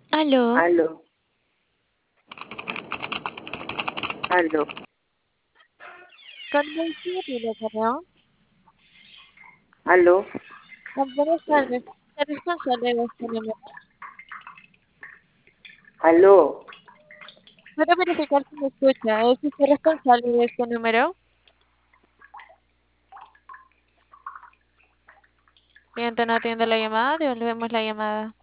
Aló, Aló, aló, Carmen Sierra, ¿no? aló, Buenas tardes. ¿Es responsable de este número? aló. ¿Puedo verificar si me escucha? ¿Es usted responsable de este número? Cliente no atiende la llamada, devolvemos la llamada.